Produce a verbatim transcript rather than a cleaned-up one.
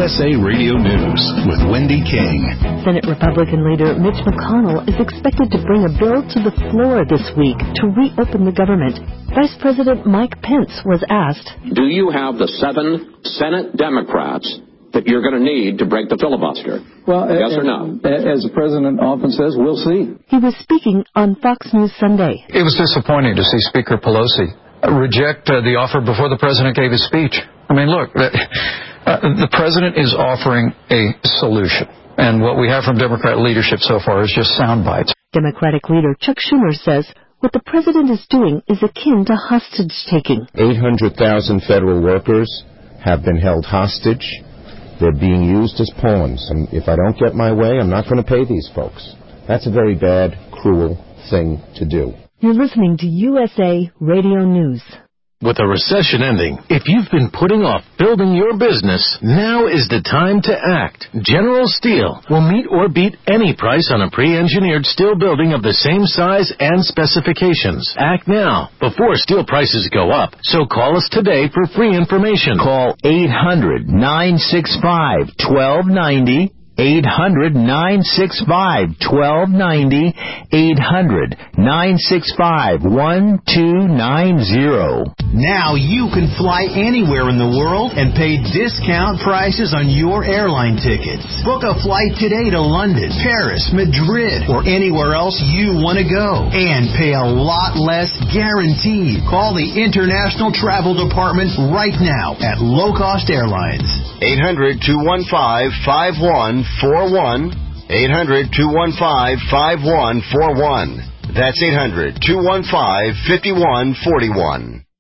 S A Radio News with Wendy King. Senate Republican leader Mitch McConnell is expected to bring a bill to the floor this week to reopen the government. Vice President Mike Pence was asked, do you have the seven Senate Democrats that you're going to need to break the filibuster? Well, yes as, or no? As the president often says, we'll see. He was speaking on Fox News Sunday. It was disappointing to see Speaker Pelosi reject uh, the offer before the president gave his speech. I mean, look, uh, the president is offering a solution, and what we have from Democrat leadership so far is just sound bites. Democratic leader Chuck Schumer says what the president is doing is akin to hostage-taking. eight hundred thousand federal workers have been held hostage. They're being used as pawns. And if I don't get my way, I'm not going to pay these folks. That's a very bad, cruel thing to do. You're listening to U S A Radio News. With a recession ending, if you've been putting off building your business, now is the time to act. General Steel will meet or beat any price on a pre-engineered steel building of the same size and specifications. Act now, before steel prices go up. So call us today for free information. Call eight hundred, nine six five, one two nine zero. eight hundred, nine six five, one two nine zero. eight hundred, nine six five, one two nine zero. Now you can fly anywhere in the world and pay discount prices on your airline tickets. Book a flight today to London, Paris, Madrid, or anywhere else you want to go. And pay a lot less guaranteed. Call the International Travel Department right now at Low Cost Airlines. eight hundred, two one five, five one four one. eight hundred, two one five, five one four one. That's eight hundred, two one five, five one four one.